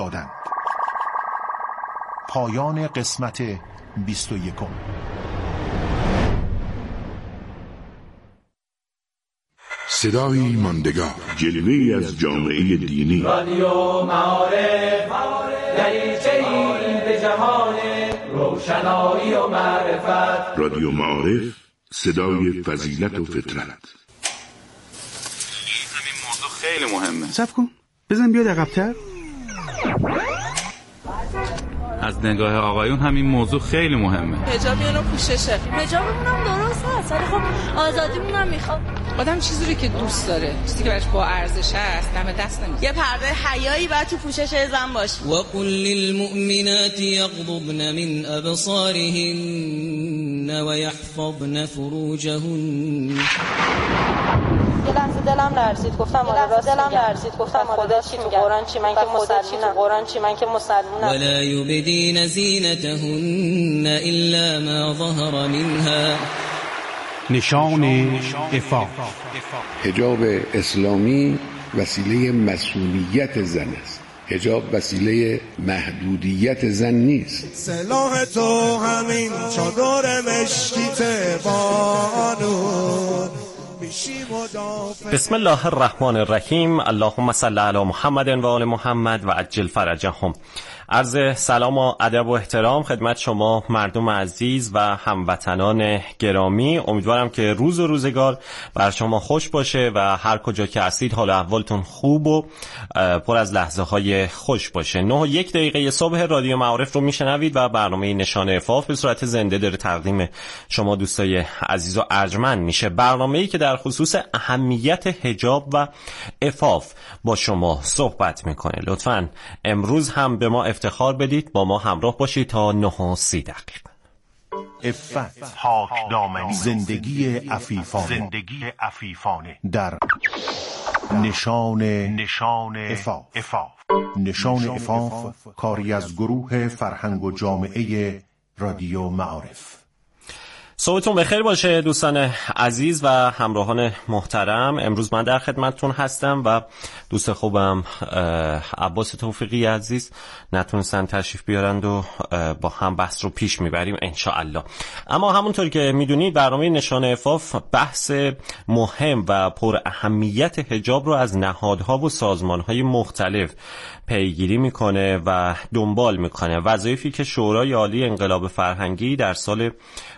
دادن. پایان قسمت 21. صدای ماندگار، جلوه‌ای از جامعه دینی. رادیو معارف، دریچه‌ای به جهان روشنایی و معرفت. رادیو معارف، صدای فضیلت و فطرت. همین موضوع خیلی مهمه. صبر کن، بزن بیاد عقب‌تر. از نگاه آقایون همین موضوع خیلی مهمه. حجاب یعنی پوششه. حجابمون هم درست هست، ولی خب آزادیمون هم میخواد. آدم چیزی رو که دوست داره، چیزی که براش با ارزش است، دم دست نمیذاره. یه پرده حیایی بعد تو پوشش زن باشه. وقل للمؤمنات یغضضن من ابصارهن ويحفظن فروجهن. یه لحظه دلم لرزید، گفتم خدا چی تو قرآن چی، من که مسلمونم. ولا یبدین زینتهن الا ما ظهر منها. نشان عفاف. حجاب اسلامی وسیله مسئولیت زن است. حجاب وسیله محدودیت زن نیست. سلاح تو همین چادر مشکیت بانو. بسم الله الرحمن الرحیم. اللهم صل علی محمد و آل محمد و عجل فرجهم. عرض سلام و ادب و احترام خدمت شما مردم عزیز و هموطنان گرامی. امیدوارم که روز و روزگار بر شما خوش باشه و هر کجا که هستید حال احوالتون خوب و پر از لحظه های خوش باشه. 9:01 صبح رادیو معارف رو میشنوید و برنامه نشان عفاف به صورت زنده داره تقدیم شما دوستای عزیز و ارجمند میشه. برنامه‌ای که در خصوص اهمیت حجاب و عفاف با شما صحبت میکنه. لطفاً امروز هم به ما افتخار بدید، با ما همراه باشید تا 9:30. عفت، پاکدامنی، زندگی عفیفانه در نشان عفاف. نشان عفاف کاری از گروه فرهنگ و جامعه رادیو معارف. صبحتون بخیر باشه دوستان عزیز و همراهان محترم. امروز من در خدمتتون هستم و دوست خوبم عباس توفیقی عزیز نتونستن تشریف بیارند و با هم بحث رو پیش میبریم انشاءالله. اما همونطور که میدونید برنامه نشان عفاف بحث مهم و پر اهمیت حجاب رو از نهادها و سازمانهای مختلف پیگیری میکنه و دنبال میکنه. وظایفی که شورای عالی انقلاب فرهنگی در سال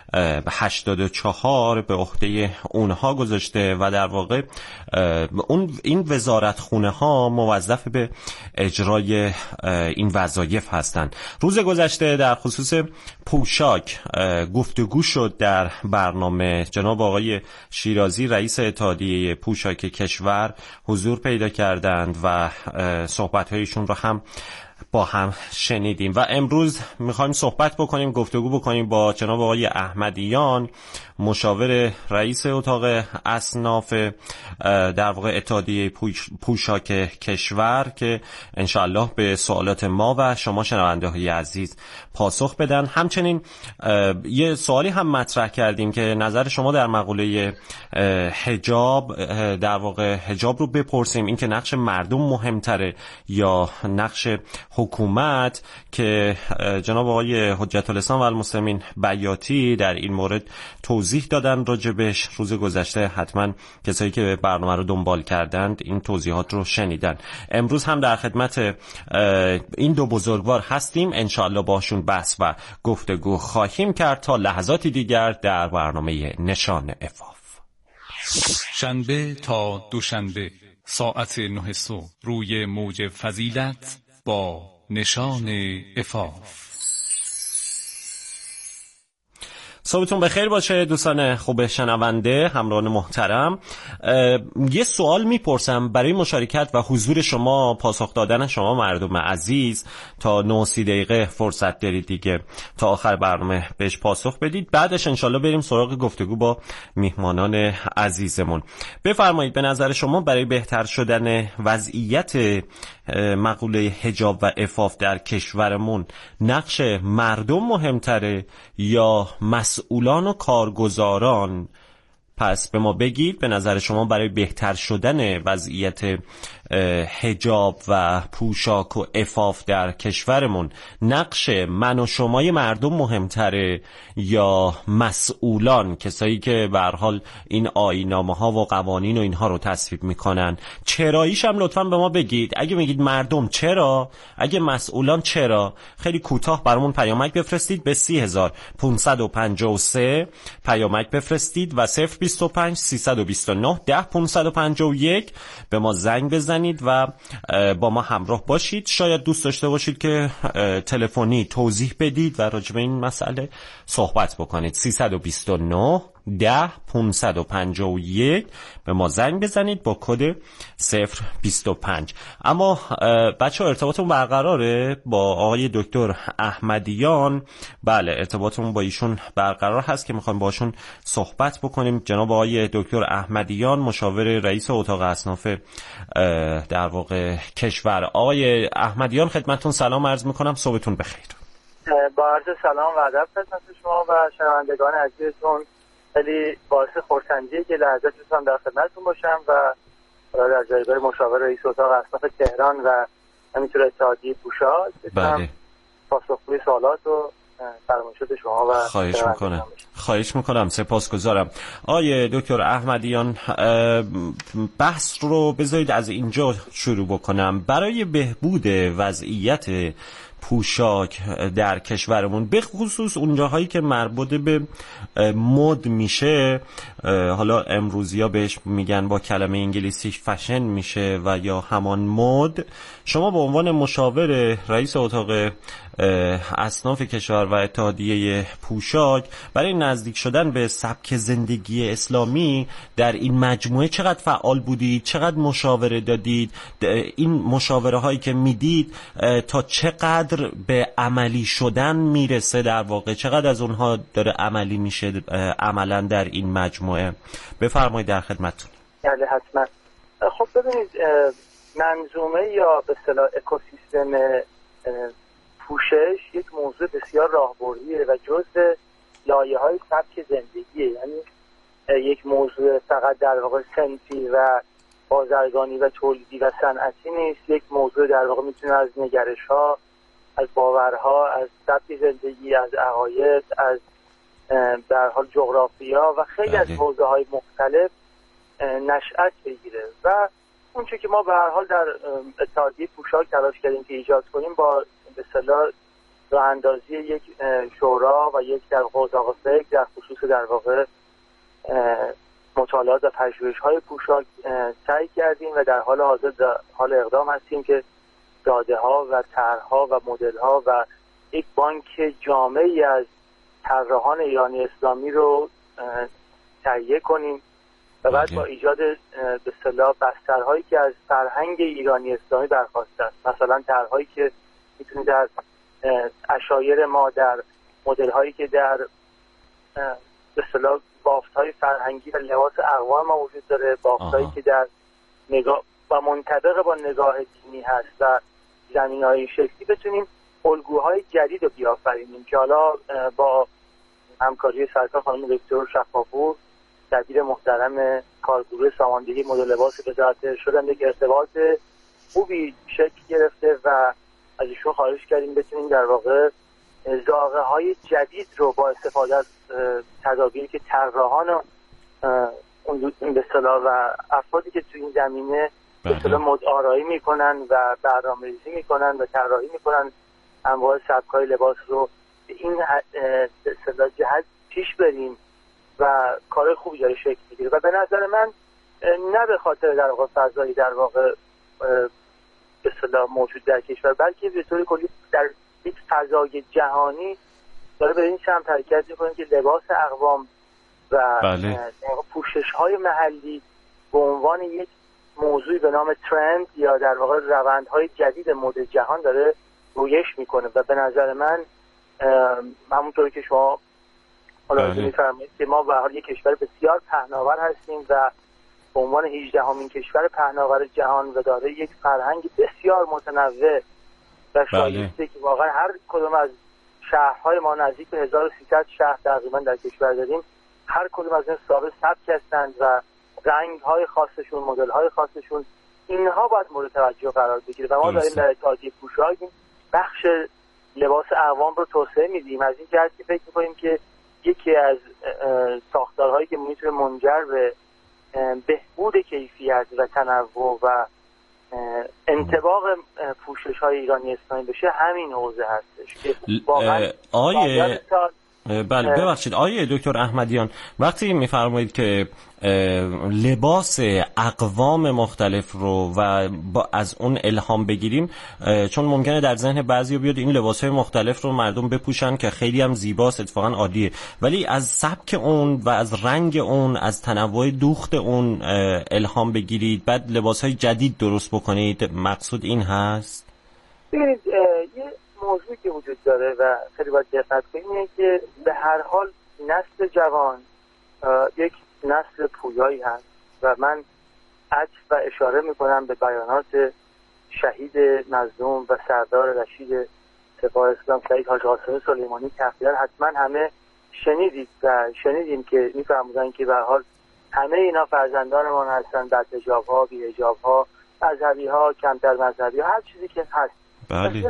84 به عهده اونها گذاشته و در واقع این وزارتخونه ها موظف به اجرای این وظایف هستند. روز گذشته در خصوص پوشاک گفتگو شد در برنامه. جناب آقای شیرازی رئیس اتحادیه پوشاک کشور حضور پیدا کردند و صحبت‌هایشون رو هم با هم شنیدیم و امروز میخوایم صحبت بکنیم، گفتگو بکنیم با جناب آقای احمدیان، مشاور رئیس اتاق اصناف در واقع اتحادیه پوشاک کشور، که انشاءالله به سوالات ما و شما شنونده های عزیز پاسخ بدن. همچنین یه سوالی هم مطرح کردیم که نظر شما در مقوله حجاب، در واقع حجاب رو بپرسیم، این که نقش مردم مهمتره یا نقش حکومت، که جناب آقای حجت الاسلام و المسلمین بیاتی در این مورد توضیح دادن راجبش. روز گذشته حتما کسایی که برنامه رو دنبال کردند این توضیحات رو شنیدن. امروز هم در خدمت این دو بزرگوار هستیم، انشاءالله باشون بحث و گفتگو خواهیم کرد تا لحظاتی دیگر در برنامه نشان عفاف. شنبه تا دوشنبه ساعت 9 صبح روی موج فضیلت با نشان عفاف. صبحتون بخیر باشه دوستان خوب شنونده، همراهان محترم. یه سوال میپرسم برای مشارکت و حضور شما، پاسخ دادن شما مردم عزیز. تا 9:30 فرصت دارید دیگه تا آخر برنامه بهش پاسخ بدید. بعدش انشالله بریم سراغ گفتگو با میهمانان عزیزمون. بفرمایید به نظر شما برای بهتر شدن وضعیت مقوله حجاب و عفاف در کشورمون نقش مردم مهمتره یا مسئولان و کارگزاران؟ پس به ما بگید به نظر شما برای بهتر شدن وضعیت حجاب و پوشاک و عفاف در کشورمون نقش من و شمای مردم مهمتره یا مسئولان، کسایی که به هر حال این آیین‌نامه‌ها و قوانین و اینها رو تصویب میکنن؟ چراییش هم لطفاً به ما بگید. اگه میگید مردم چرا، اگه مسئولان چرا؟ خیلی کوتاه برامون پیامک بفرستید به 30553 پیامک بفرستید و 025 329 10551 به ما زنگ بزنید و با ما همراه باشید. شاید دوست داشته باشید که تلفنی توضیح بدید و راجع به این مسئله صحبت بکنید. 329 10551 به ما زنگ بزنید با کد 025. اما بچه ها ارتباطمون برقراره با آقای دکتر احمدیان. بله، ارتباطمون با ایشون برقرار هست که میخوایم باشون صحبت بکنیم. جناب آقای دکتر احمدیان، مشاور رئیس اتاق اصناف در واقع کشور. آقای احمدیان خدمتتون سلام عرض میکنم، صبحتون بخیر. با عرض سلام و ادب خدمت شما و شنوندگان عزیزتون. خیلی باعث خرسندیه که لحظه هم در خدمتتون باشم و در جایگاه مشاور رئیس اتاق اصناف تهران و همینطور اتحادیه پوشاک بله پاسخگوی سوالات و فرمایشات شما و خواهش میکنم. سپاسگزارم. آقای دکتر احمدیان، بحث رو بذارید از اینجا شروع بکنم. برای بهبود وضعیت پوشاک در کشورمون، به خصوص اونجاهایی که مربوط به مد میشه، حالا امروزیا بهش میگن با کلمه انگلیسی فشن میشه و یا همان مد، شما به عنوان مشاور رئیس اتاق اصناف کشور و اتحادیه پوشاک برای نزدیک شدن به سبک زندگی اسلامی در این مجموعه چقدر فعال بودید؟ چقدر مشاوره دادید؟ این مشاوره هایی که میدید تا چقدر به عملی شدن میرسه؟ در واقع چقدر از اونها داره عملی میشه عملا در این مجموعه؟ بفرمایید، در خدمتتون. بله حتما. خب ببینید، منظومه یا به اصطلاح اکوسیستم پوشش یک موضوع بسیار راهبردیه و جزء لایه‌های سبک زندگیه. یعنی یک موضوع فقط در واقع صنفی و بازرگانی و تولیدی و صنعتی نیست. یک موضوع در واقع میتونه از نگرش‌ها، از باورها، از سبک زندگی، از عقاید، از در حال جغرافیا و خیلی از حوزه‌های مختلف نشأت بگیره. و اون چیزی که ما به هر حال در اتحادیه پوشاک تلاش کردیم که ایجاد کنیم با به اصطلاح راه‌اندازی یک شورا و یک در اتاق فکر در خصوص در واقع مطالعات و پژوهش‌های پوشاک سعی کردیم و در حال حاضر در حال اقدام هستیم که داده‌ها و طرح‌ها و مدل‌ها و یک بانک جامعی از طراحان ایرانی اسلامی رو تهیه کنیم و بعد با ایجاد به اصطلاح بسترهایی که از فرهنگ ایرانی اسلامی برخواسته است، مثلا طرح‌هایی که میتونه در عشایر ما، در مدل‌هایی که در به اصطلاح بافت‌های فرهنگی و لباس اقوام ما وجود داره، بافت‌هایی که در نگاه و منطبق با نگاه دینی هست و زمینه‌های شکلی بتونیم الگوهای جدید رو بیافرینیم که حالا با همکاری سرکار خانم دکتر شفاپور دبیر محترم کارگروه ساماندهی مد لباس وزارت ارشاد هم یک ارتباط خوبی شکل گرفته و از ایشون خواهش کردیم بتونیم در واقع ذائقه های جدید رو با استفاده از تدابیری که طراحان اون به اصطلاح و افرادی که تو این زمینه به اصطلاح مد آرایی میکنن و برنامه‌ریزی میکنن و طراحی میکنن انواع سبک‌های لباس رو به این به اصطلاح جهت پیش بریم و کار خوبی داره شکل میگیره. و به نظر من نه به خاطر در واقع فضایی در واقع به اصطلاح موجود در کشور، بلکه به طور کلی در یک فضای جهانی داره به این سمت حرکت میکنه که لباس اقوام و پوشش‌های محلی به عنوان یک موضوعی به نام ترند یا در واقع روندهای جدید مد جهان داره رویش میکنه. و به نظر من همونطوری که شما حالا میفرمایید که ما به حال یک کشور بسیار پهناور هستیم و به عنوان 18مین کشور پهناور جهان و داره یک فرهنگ بسیار متنوع و شایسته که واقعا هر کدوم از شهرهای ما نزدیک به 1300 شهر تقریبا در کشور داریم، هر کدوم از این صاحب سبک هستند و رنگ‌های خاصشون، مدل‌های خاصشون اینها باید مورد توجه قرار بگیره و ما داریم در اتحادیه پوشاک بخش لباس اقوام رو توسعه میدیم، از این جهت که فکر می‌کنیم که یکی از ساختارهایی که میتونه منجر به بهبود کیفیت و تنوع و انطباق پوشش‌های ایرانی اسلامی بشه همین حوزه هستش که واقعا بله ببخشید آقای دکتر احمدیان، وقتی میفرمایید که لباس اقوام مختلف رو و از اون الهام بگیریم، چون ممکنه در ذهن بعضی بیاد این لباس‌های مختلف رو مردم بپوشن که خیلی هم زیباست، اتفاقا عالیه، ولی از سبک اون و از رنگ اون، از تنوع دوخت اون الهام بگیرید بعد لباس‌های جدید درست بکنید، مقصود این هست؟ ببینید یه موضوعی که وجود داره و خیلی باید دقت کنیم اینه که به هر حال نسل جوان یک نسل پویایی هست و من عطف و اشاره میکنم به بیانات شهید مظلوم و سردار رشید سپاه اسلام سید حاج قاسم سلیمانی که حتما همه شنیدیم که میفرمودن که به هر حال همه اینا فرزندانمان هستن، بعد حجاب ها، بی حجاب ها، مذهبی ها، کمتر مذهبی ها، هر چیزی که هست. بله.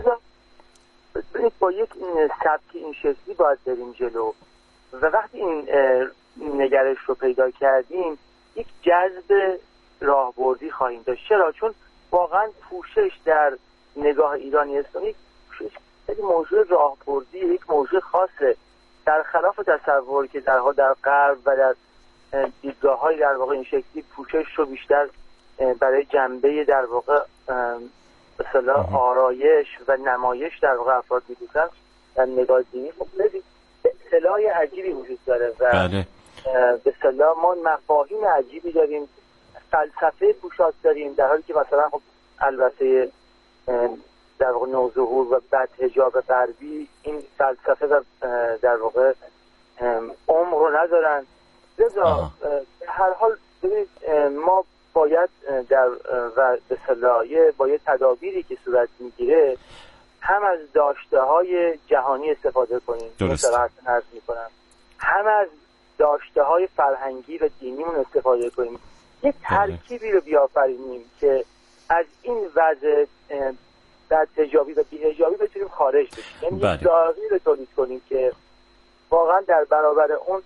با یک سبک این شکلی باید بریم جلو و وقتی این نگرش رو پیدا کردیم یک جذب راهبردی خواهیم داشت. چرا؟ چون واقعا پوشش در نگاه ایرانی اسلامی یک موضوع راهبردی، یک موضوع خاصه، در خلاف تصور که در غرب و در دیدگاه‌های در واقع این شکلی پوشش رو بیشتر برای جنبه در واقع به اصطلاح آرایش و نمایش در واقع افراد می‌دونن در نگاه دینی. خب اصطلاح عجیبی وجود داره و بله. به اصطلاح ما مفاهیم عجیبی داریم، فلسفه پوشاک داریم، در حالی که مثلا خب البته در واقع نوظهور و بعد حجاب غربی این فلسفه و در واقع عمق رو ندارن. لذا هر حال ببینید ما باید در و به اصطلاح با یه تدابیری که صورت میگیره هم از داشته‌های جهانی استفاده کنیم، مصطلحاً عرض می‌کنم، هم از داشته‌های فرهنگی و دینیمون استفاده کنیم، یک ترکیبی رو بیافرینیم که از این وضع در حجابی و بی‌حجابی بتونیم خارج بشیم. یعنی یک دارویی رو تولید کنیم که واقعا در برابر اون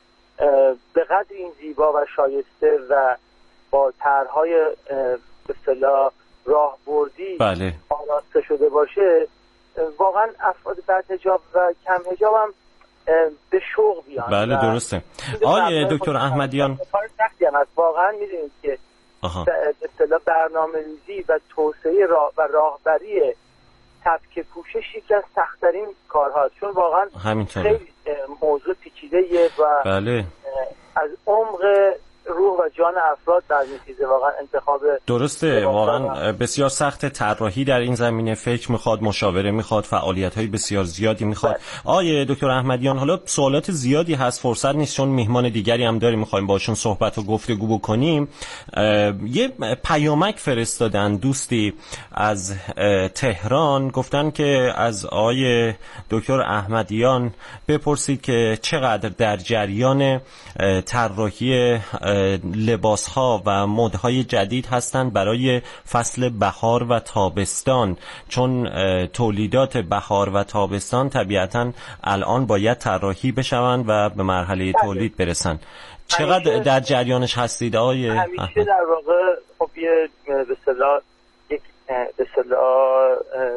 به قدر این زیبا و شایسته و با طرح‌های به اصطلاح راهبردی آراسته شده باشه، واقعا افراد بعد حجاب و کم حجاب هم به شوق بیان. بله درسته. آقای دکتر احمدیان سختی هم هست واقعا. می‌دونید که به اصطلاح برنامه‌ریزی و توسعه و راهبری سبک پوشش یکی از سخت‌ترین کارهاست، چون واقعا خیلی موضوع پیچیده‌ایه و بله. از عمق روح و جان افراد برمی‌خیزه. واقعا انتخاب درسته، واقعا بسیار سخت. طراحی در این زمینه فکر میخواد، مشاوره میخواد، فعالیت‌های بسیار زیادی میخواد. آقای دکتر احمدیان، حالا سوالات زیادی هست، فرصت نیست چون میهمان دیگری هم داریم میخوایم باشون صحبت و گفتگو بکنیم. یه پیامک فرستادن دوستی از تهران، گفتن که از آقای دکتر احمدیان بپرسید که چقدر در جریان طراحی لباس‌ها و مدهای جدید هستند برای فصل بهار و تابستان، چون تولیدات بهار و تابستان طبیعتاً الان باید طراحی بشوند و به مرحله تولید برسن. چقدر در جریانش هستید آقای؟ همیشه در واقع خب یه به اصطلاح یک به اصطلاح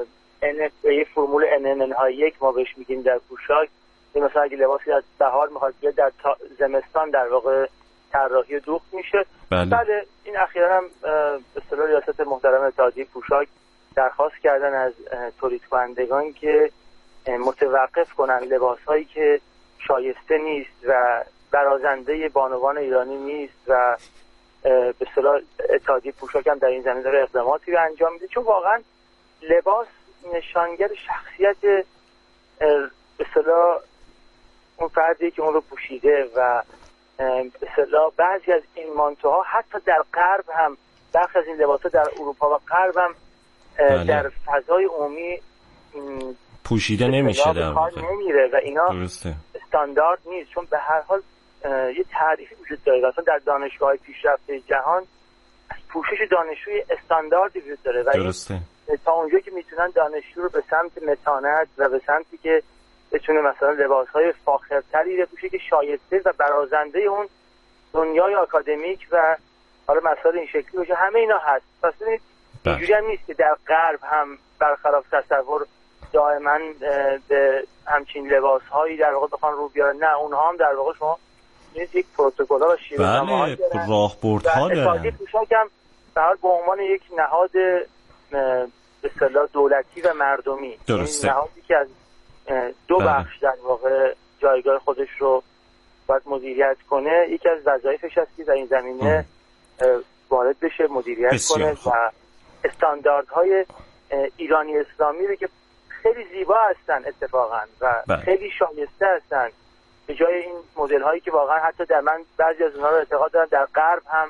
یه فرمول NNN های یک ما بهش میگیم در پوشاک. مثلا اگه لباسی از بهار میخواد بیاد در زمستان در واقع طراحی دوخت میشه. بله این اخیراً هم به اصطلاح ریاست محترم اتحادیه پوشاک درخواست کردن از تولید کنندگان که متوقف کنن لباسهایی که شایسته نیست و برازنده بانوان ایرانی نیست و به اصطلاح اتحادیه پوشاک هم در این زمینه داره اقداماتی رو انجام میده، چون واقعا لباس نشانگر شخصیت به اصطلاح اون فردی که اون رو پوشیده و به اصطلاح بعضی از این مانتوها حتی در غرب هم، برخی از این لباس‌ها در اروپا و غرب هم در فضای عمومی پوشیده نمیشه، در واقع نمیره و اینا استاندارد نیست، چون به هر حال یه تعریفی وجود داره. مثلا در دانشگاه‌های پیشرفته جهان پوشش دانشجوی استانداردی وجود داره و درسته. تا اونجا که میتونن دانشجو رو به سمت متانت و به سمتی که بتونه مثلا لباسهای فاخرتری بپوشه که شایسته و برازنده اون دنیای آکادمیک و حالا مسائل این شکلی باشه، همه اینا هست. پس ببینید اینجوری هم نیست که در غرب هم برخلاف تصور دائما به همچین لباسهایی در واقع بخوان رو بیارن. نه، اونها هم در واقع شما یک پروتکل‌ها و شیوه‌نماهایی دارن. بله، راهبردها دارن. اتحادیه پوشاک هم به عنوان یک نهاد به اصطلاح دولتی و مردمی، درسته، این نهادی که از دو بخش در واقع جایگاه خودش رو باید مدیریت کنه، یکی از وظایفش هست که در این زمینه وارد بشه، مدیریت کنه و استانداردهای ایرانی اسلامی رو که خیلی زیبا هستن اتفاقا و خیلی شایسته هستن، به جای این مدل هایی که واقعا حتی در من بعضی از اونها رو اعتقاد دارم در غرب هم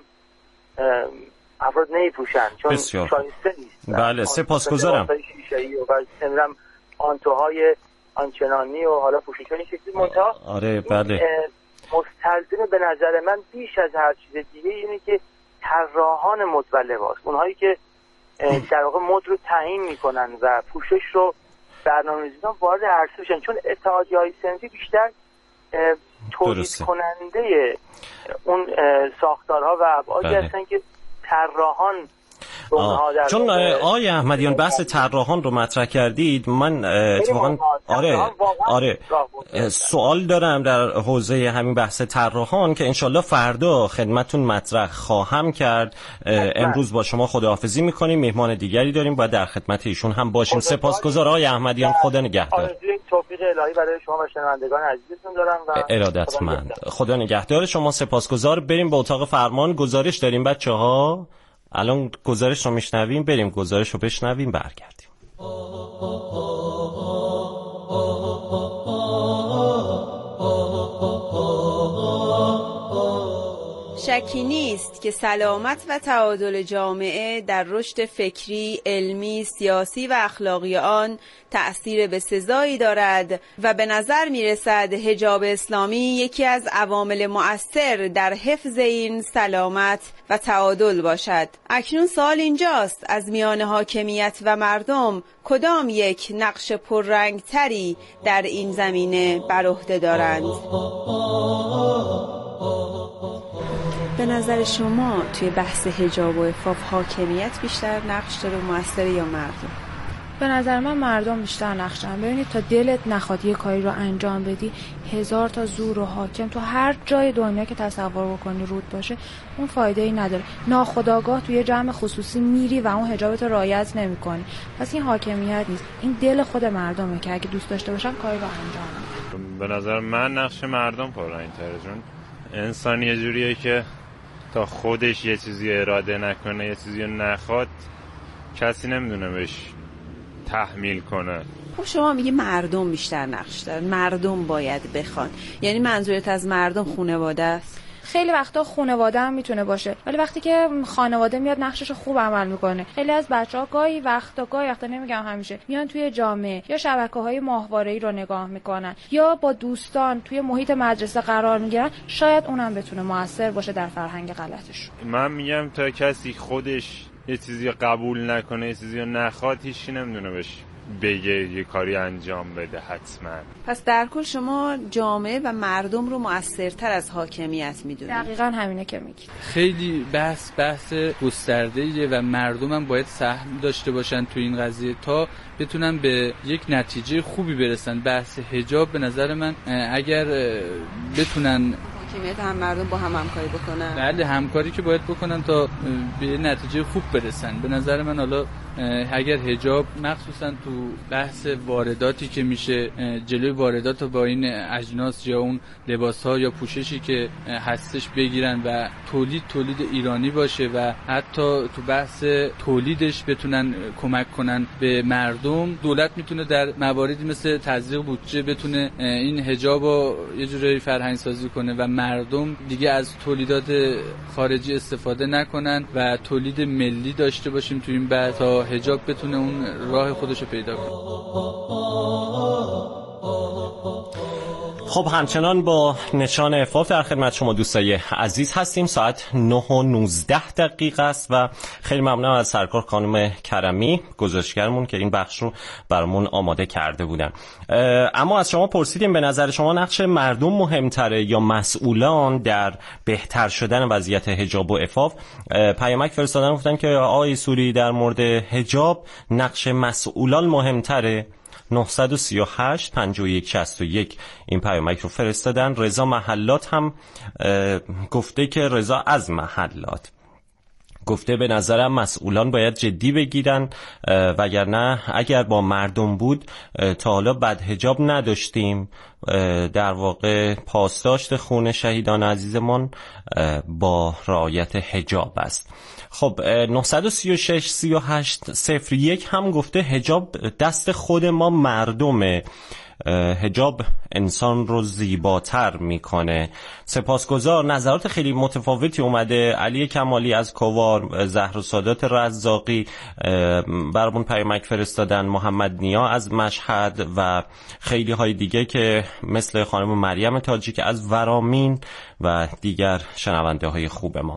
افراد نمیپوشن چون شایسته نیست. بله، سپاسگزارم. و نمیدونم آنتوهای آنچنانی و حالا پوشش این شکلی منتها. آره بله. مستلزم به نظر من بیش از هر چیز دیگه اینه که طراحان مد و لباس، اونهایی که در واقع مد رو تعیین میکنن و پوشش رو برنامه‌ریزی میکنن وارد عرصه بشن، چون اتحادیه‌های صنفی بیشتر تولید کننده اون ساختارها و ابعادی هستن که طراحان چون آقای احمدیان بحث طراحان رو مطرح کردید، من اتفاقا آره سوال دارم در حوزه همین بحث طراحان که انشالله فردا خدمتون مطرح خواهم کرد. امروز با شما خداحافظی میکنیم، مهمان دیگری داریم و در خدمت ایشون هم باشیم. سپاسگزار آقای احمدیان، خدا نگهدار. توفیق الهی برای شما و شنوندگان عزیزتون دارم و ارادتمند. خدا نگهدار شما. سپاسگزار. بریم به اتاق فرمان. گزارش داریم بچه‌ها. الان گزارش رو میشنویم، بریم گزارش رو بشنویم برگردیم. شکی نیست که سلامت و تعادل جامعه در رشد فکری، علمی، سیاسی و اخلاقی آن تأثیر بسزایی دارد و به نظر می رسد حجاب اسلامی یکی از عوامل مؤثر در حفظ این سلامت و تعادل باشد. اکنون سوال اینجاست، از میان حاکمیت و مردم کدام یک نقش پررنگتری در این زمینه بر عهده دارند؟ به نظر شما توی بحث حجاب و عفاف حاکمیت بیشتر نقش داره موثر یا مردم؟ به نظر من مردم بیشتر نقش دارن. ببینید تا دلت نخواد یه کاری رو انجام بدی، هزار تا زور و حاکم تو هر جای دنیا که تصور بکنی رود باشه، اون فایده ای نداره. ناخودآگاه توی جمع خصوصی میری و اون حجابت رو رعایت نمی‌کنی. پس این حاکمیت نیست، این دل خود مردمه که اگه دوست داشته باشن کاری رو انجام بدن. به نظر من نقش مردم پررنگ‌تره، چون انسان یه جوریه که تا خودش یه چیزی اراده نکنه، یه چیزی نخواد، کسی نمیدونه بهش تحمیل کنه. خب شما میگی مردم بیشتر نقش دارن، مردم باید بخوان، یعنی منظورت از مردم خانواده است؟ خیلی وقتا خانواده هم میتونه باشه، ولی وقتی که خانواده میاد نقشش خوب عمل میکنه. خیلی از بچه‌ها گاهی وقتا نمیگم همیشه، میان توی جامعه یا شبکه‌های ماهواره‌ای رو نگاه میکنن یا با دوستان توی محیط مدرسه قرار میگیرن، شاید اونم بتونه موثر باشه در فرهنگ غلطش. من میگم تا کسی خودش یه چیزی قبول نکنه، یه چیزی نخواد، هیچی نمیدونه بهش بگه یه کاری انجام بده حتما. پس در کل شما جامعه و مردم رو مؤثرتر از حاکمیت میدونید؟ دقیقاً همینه که میگی. خیلی بحث گسترده‌ایه و مردم هم باید سهم داشته باشن تو این قضیه تا بتونن به یک نتیجه خوبی برسن. بحث حجاب به نظر من اگر بتونن حاکمیت هم مردم با هم همکاری بکنن، بله همکاری که باید بکنن تا به نتیجه خوب برسن. به نظر من حالا اگر حجاب مخصوصا تو بحث وارداتی که میشه، جلوی واردات رو با این اجناس یا اون لباس‌ها یا پوششی که هستش بگیرن و تولید ایرانی باشه و حتی تو بحث تولیدش بتونن کمک کنن به مردم، دولت میتونه در مواردی مثل تزریق بودجه بتونه این حجاب رو یه جوری فرهنگ سازی کنه و مردم دیگه از تولیدات خارجی استفاده نکنن و تولید ملی داشته باشیم تو این بحث تا حجاب بتونه اون راه خودشو پیدا کنه. خب همچنان با نشان عفاف در خدمت شما دوستای عزیز هستیم. ساعت 9:19 است و خیلی ممنونم از سرکار خانم کرمی گزارشگرمون که این بخش رو برامون آماده کرده بودن. اما از شما پرسیدیم به نظر شما نقش مردم مهمتره یا مسئولان در بهتر شدن وضعیت حجاب و عفاف؟ پیامک فرستادن گفتن که آقای سوری در مورد حجاب نقش مسئولان مهمتره. 938 51 61 این پیامک رو فرستادن. رضا محلات هم گفته که رضا از محلات گفته به نظرم مسئولان باید جدی بگیرن وگرنه اگر با مردم بود تا حالا بدحجاب نداشتیم. در واقع پاسداشت خون شهیدان عزیزمان با رعایت حجاب است. خب 936 38 01 هم گفته حجاب دست خود ما مردمه، حجاب انسان رو زیباتر میکنه. سپاسگزار. نظرات خیلی متفاوتی اومده. علی کمالی از کوار، زهر سادات رزاقی برامون پیامک فرستادن، محمد نیا از مشهد و خیلی های دیگه که مثل خانم مریم تاجیک از ورامین و دیگر شنونده های خوب ما.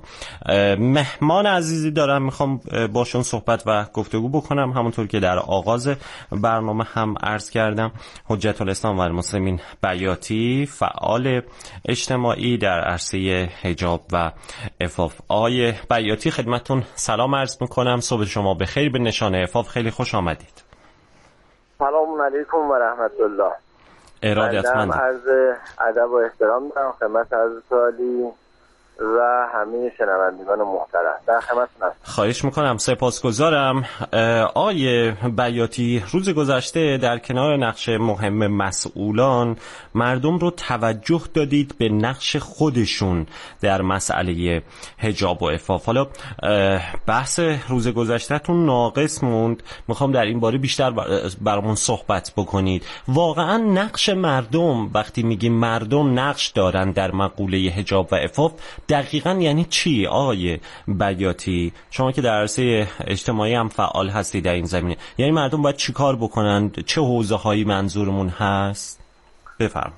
مهمان عزیزی دارم، میخوام باشون صحبت و گفتگو بکنم. همونطور که در آغاز برنامه هم عرض کردم، حجت الاسلام و المسلمین بیاتی، فعال اجتماعی در عرصه حجاب و عفاف. آقای بیاتی خدمتتون سلام عرض میکنم. صبح شما بخیر. به نشان عفاف خیلی خوش آمدید. سلام علیکم و رحمت الله. ارادتمند. عرض ادب و احترام دارم خدمت حضرت عالی و همه شنوندگان محترم. در خدمتتون هستم. خواهش میکنم. سپاسگزارم. آقای بیاتی، روز گذشته در کنار نقش مهم مسئولان، مردم رو توجه دادید به نقش خودشون در مسئله حجاب و عفاف. حالا بحث روز گذشته‌تون ناقص موند، میخوام در این باره بیشتر برامون صحبت بکنید. واقعا نقش مردم، وقتی میگیم مردم نقش دارن در مقوله حجاب و عفاف، دقیقاً یعنی چی آقای بیاتی؟ شما که در عرصه اجتماعی هم فعال هستی در این زمینه، یعنی مردم باید چی کار بکنن؟ چه حوزه هایی منظورمون هست؟ بفرمایید.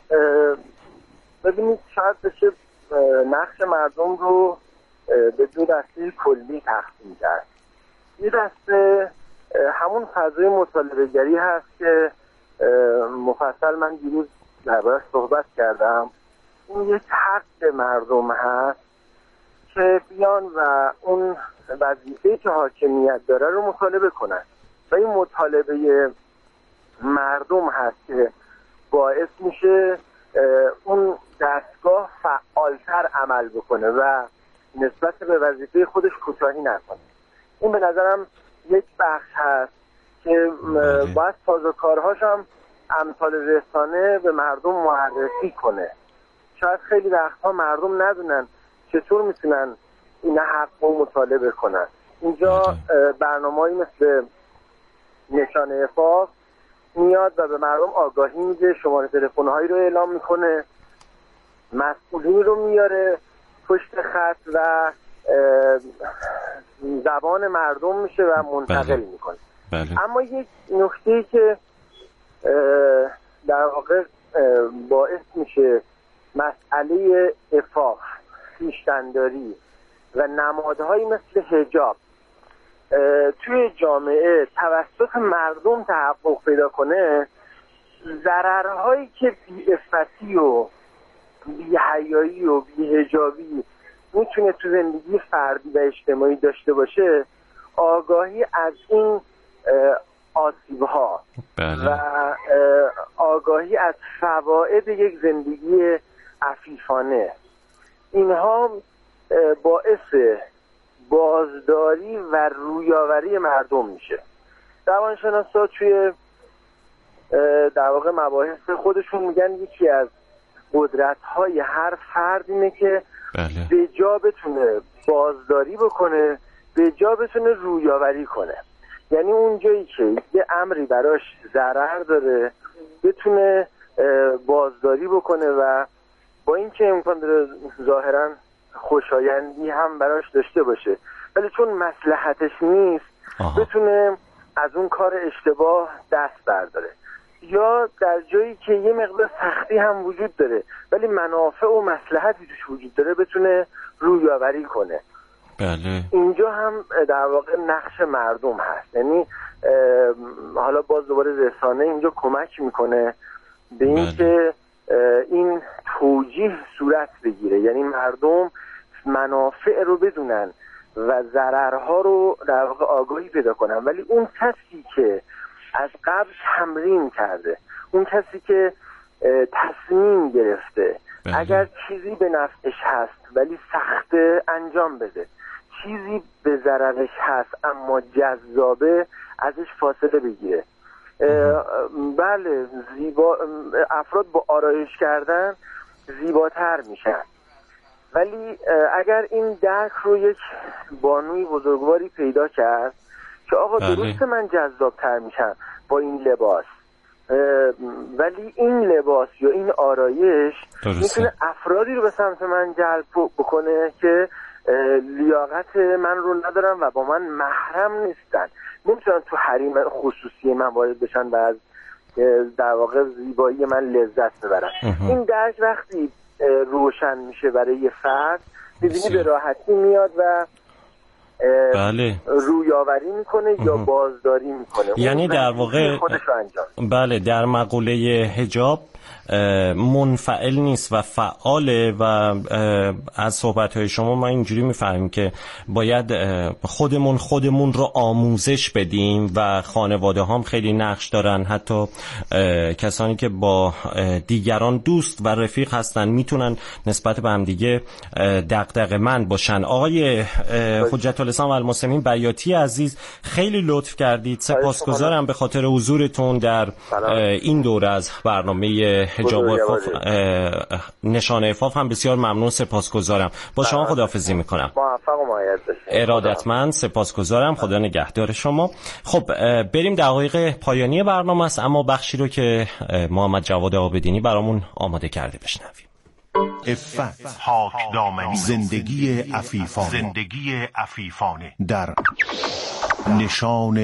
ببینید شاید بشه نقش مردم رو به دو دسته کلی تقسیم کرد. یه دسته همون فضای مطالبه گری هست که مفصل من دیروز دربارش صحبت کردم. این یک حق مردم هست که بیان و اون وظیفه‌ای که حاکمیت داره رو مطالبه کنن و این مطالبه مردم هست که باعث میشه اون دستگاه فعالتر عمل بکنه و نسبت به وظیفه خودش کوتاهی نکنه. این به نظرم یک بخش هست که باید سازوکارهاش هم امثال رسانه به مردم معرفی کنه. شاید خیلی وقتها مردم ندونن چطور میتونن این حق رو مطالبه کنن. اینجا برنامه‌ای مثل نشان عفاف میاد و به مردم آگاهی میده، شماره تلفن‌هایی رو اعلام میکنه، مسئولین رو میاره پشت خط و زبان مردم میشه و منتقل میکنه. اما یک نکته‌ای که در واقع باعث میشه مسئله عفاف، خویشتن‌داری و نمادهایی مثل حجاب توی جامعه توسط مردم تحقق پیدا کنه، ضررهایی که بی‌عفتی و بی‌حیایی و بی‌حجابی میتونه تو زندگی فردی و اجتماعی داشته باشه، آگاهی از این آسیب‌ها و آگاهی از فواید یک زندگی عفیفانه، اینها باعث بازداری و رویاوری مردم میشه. روانشناسا توی در واقع مباحث خودشون میگن یکی از قدرت‌های هر فرد اینه که به جا بتونه بازداری بکنه، به جا بتونه رویاوری کنه. یعنی اون جایی که یه امری براش ضرر داره بتونه بازداری بکنه و با اینکه امکان داره ظاهراً خوشایندی هم براش داشته باشه، ولی چون مصلحتش نیست بتونه از اون کار اشتباه دست برداره. یا در جایی که یه مقدار سختی هم وجود داره ولی منافع و مصلحتی توش وجود داره بتونه رویاوری کنه. بله. اینجا هم در واقع نقش مردم هست، یعنی حالا باز دوباره رسانه اینجا کمک میکنه به این که این توجیه صورت بگیره، یعنی مردم منافع رو بدونن و ضررها رو در واقع آگاهی پیدا کنن. ولی اون کسی که از قبل تمرین کرده، اون کسی که تصمیم گرفته اگر چیزی به نفعش هست ولی سخته انجام بده، چیزی به ضررش هست اما جذابه ازش فاصله بگیره. بله افراد با آرایش کردن زیباتر میشن، ولی اگر این درک رو یک بانوی بزرگواری پیدا کرد که آقا درسته من جذابتر میشم با این لباس، ولی این لباس یا این آرایش میتونه افرادی رو به سمت من جلب بکنه که لیاقت من رو ندارن و با من محرم نیستن، نمیتونن تو حریم خصوصی من وارد بشن و از در واقع زیبایی من لذت ببرن. این درک وقتی روشن میشه برای یه فرد ببینی به راحتی میاد و رویاوری میکنه یا بازداری میکنه، یعنی در واقع بله در مقوله حجاب منفعل نیست و فعاله و از صحبت‌های شما ما اینجوری میفهمیم که باید خودمون رو آموزش بدیم و خانواده هم خیلی نقش دارن، حتی کسانی که با دیگران دوست و رفیق هستن میتونن نسبت به هم دیگه دغدغه‌مند باشن. آقای حجت الاسلام و المسلمین بیاتی عزیز خیلی لطف کردید، سپاسگزارم به خاطر حضورتون در این دوره از برنامه حجاب و عفاف، نشان عفاف هم بسیار ممنون، سپاسگزارم. با شما خداحافظی میکنم. موفق و مایل باشید. ارادتمند، سپاسگزارم، خدا نگهدار شما. خب بریم دقایق پایانی برنامه است، اما بخشی رو که محمد جواد عابدینی برامون آماده کرده بشنویم. عفت، پاکدامنی، زندگی عفیفانه در نشان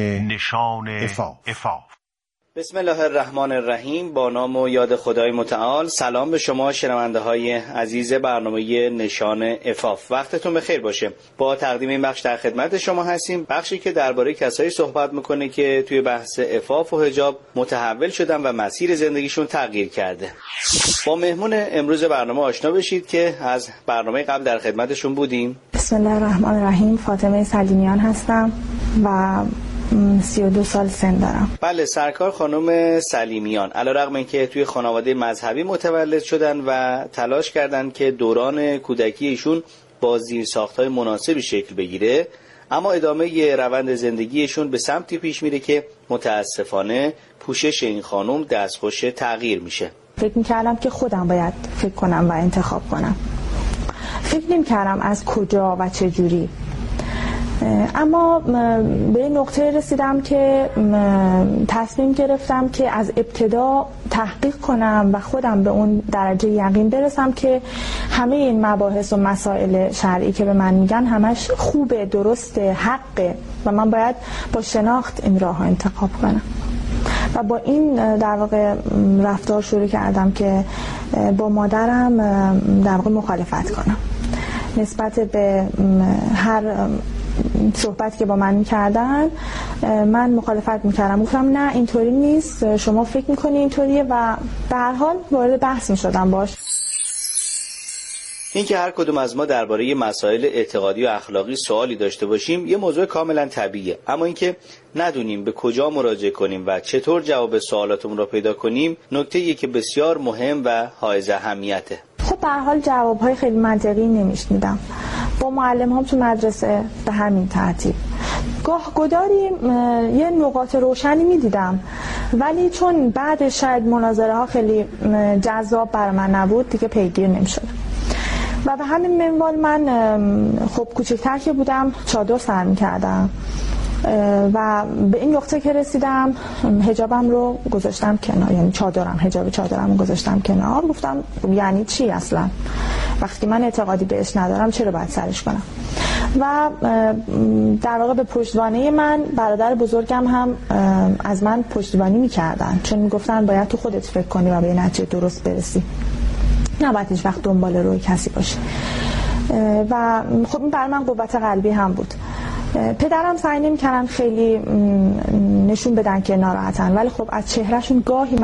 عفاف. بسم الله الرحمن الرحیم. با نام و یاد خدای متعال. سلام به شما شنونده های عزیز برنامه نشان عفاف، وقتتون بخیر باشه. با تقدیم این بخش در خدمت شما هستیم، بخشی که درباره کسایی صحبت میکنه که توی بحث عفاف و حجاب متحول شدن و مسیر زندگیشون تغییر کرده. با مهمون امروز برنامه آشنا بشید که از برنامه قبل در خدمتشون بودیم. بسم الله الرحمن الرحیم. فاطمه سلیمیان هستم و 32 سال سن دارم. بله، سرکار خانم سلیمیان علیرغم اینکه توی خانواده مذهبی متولد شدن و تلاش کردن که دوران کودکی ایشون با زیرساخت‌های مناسبی شکل بگیره، اما ادامه روند زندگیشون به سمتی پیش میره که متاسفانه پوشش این خانم دستخوش تغییر میشه. فکر می‌کردم که خودم باید فکر کنم و انتخاب کنم. فکر نمی‌کردم از کجا و چه جوری. اما به نقطه رسیدم که تصمیم گرفتم که از ابتدا تحقیق کنم و خودم به اون درجه یقین برسم که همه این مباحث و مسائل شرعی که به من میگن همش خوبه، درسته، حقه و من باید با شناخت این راه ها انتخاب کنم. و با این در واقع رفتار شروع کردم که با مادرم در واقع مخالفت کنم نسبت به هر صحبت که با من میکردن. من مخالفت میکردم، گفتم نه اینطوری نیست، شما فکر میکنی اینطوریه و به هر حال وارد بحث میشدم باش. این که هر کدوم از ما درباره مسائل اعتقادی و اخلاقی سوالی داشته باشیم یه موضوع کاملا طبیعیه، اما اینکه ندونیم به کجا مراجعه کنیم و چطور جواب سوالاتمون رو پیدا کنیم نکته‌ایه که بسیار مهم و حائز اهمیته. خب به هر حال جوابهای خیلی منطقی نمیشنیدم. با معلم‌هام تو مدرسه به همین ترتیب گاه گداری یه نقاط روشنی میدیدم، ولی چون بعد شاید مناظره ها خیلی جذاب برای من نبود دیگه پیگیر نمیشدم و به همین منوال من خب کوچکتر که بودم چادر سر میکردم و به این نقطه که رسیدم حجابم رو گذاشتم کنار، یعنی حجاب چادرم رو گذاشتم کنار. گفتم یعنی چی اصلا؟ وقتی من اعتقادی بهش ندارم چرا باید سرش کنم؟ و در واقع به پشتوانه من برادر بزرگم هم از من پشتیبانی میکردن، چون میگفتن باید تو خودت فکر کنی و به نتیجه درست برسی، نباید هیچ وقت دنبال روی کسی باشی. و خب این برای من قوت قلبی هم بود. پدرم سعی نمی‌کردن خیلی نشون بدن که ناراحتن، ولی خب از چهرهشون گاهی